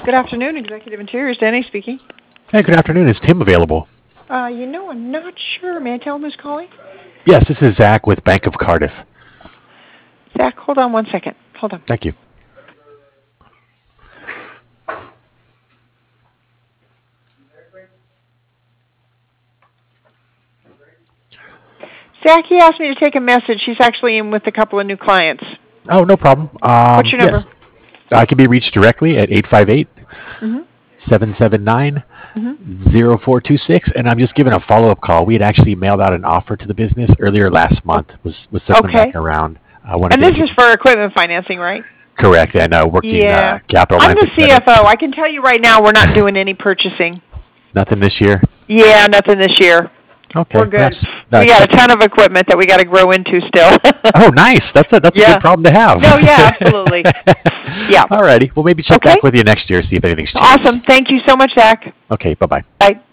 Good afternoon, Executive Interiors. Danny speaking. Hey, good afternoon. Is Tim available? I'm not sure. May I tell him who's calling? Yes, this is Zach with Bank of Cardiff. Zach, hold on one second. Hold on. Thank you. Zach, he asked me to take a message. He's actually in with a couple of new clients. Oh, no problem. What's your number? Yes. I can be reached directly at 858-779-0426, and I'm just giving a follow-up call. We had actually mailed out an offer to the business earlier last month. Was circling back around. And this is for equipment financing, right? Correct, and working capital. I'm the CFO. I can tell you right now we're not doing any purchasing. Nothing this year? Yeah, nothing this year. Okay. We're good. We got a ton of equipment that we got to grow into still. Oh, nice. That's a good problem to have. No, yeah, absolutely. Yeah. All righty. Well, maybe check back with you next year, see if anything's changed. Awesome. Thank you so much, Zach. Okay, bye-bye. Bye.